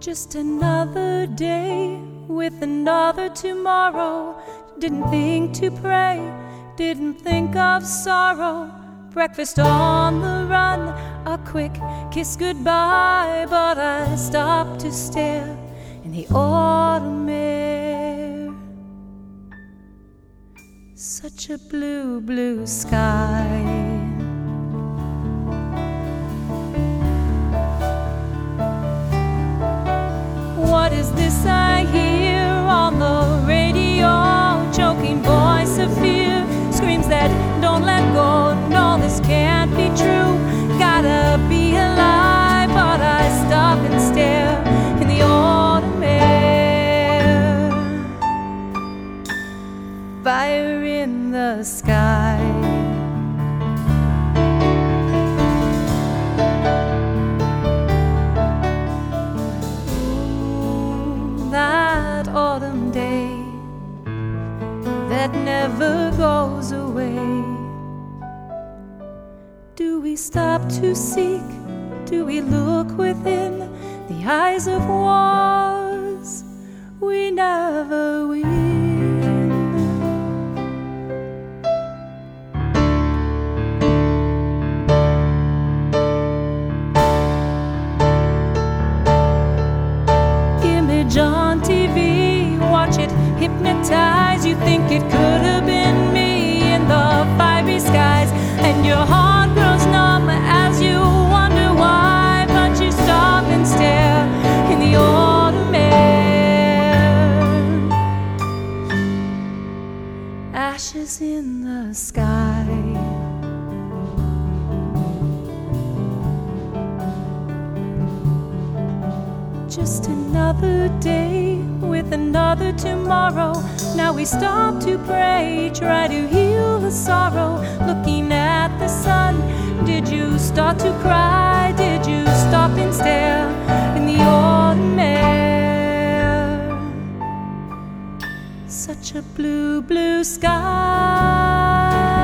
Just another day with another tomorrow. Didn't think to pray, didn't think of sorrow. Breakfast on the run, a quick kiss goodbye. But I stopped to stare in the autumn air. Such a blue, blue sky. What is this I hear on the radio? Choking voice of fear, screams that don't let go. No, this can't be true. Gotta be alive, but I stop and stare in the autumn air. Fire in the sky. That autumn day that never goes away. Do we stop to seek? Do we look within the eyes of wars we never win? On TV, watch it hypnotize. You think it could have been me in the fiery skies, and your heart grows numb as you wonder why. But you stop and stare in the autumn air. Ashes in the sky. Just another day with another tomorrow. Now we stop to pray, try to heal the sorrow. Looking at the sun, did you start to cry? Did you stop and stare in the autumn air? Such a blue, blue sky.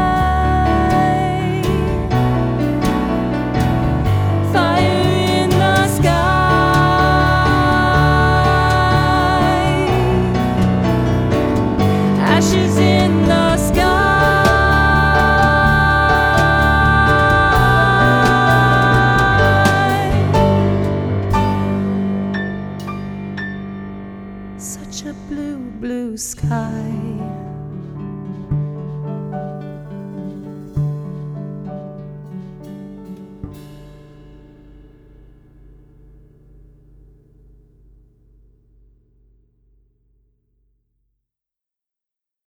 Ashes in the sky. Such a blue, blue sky.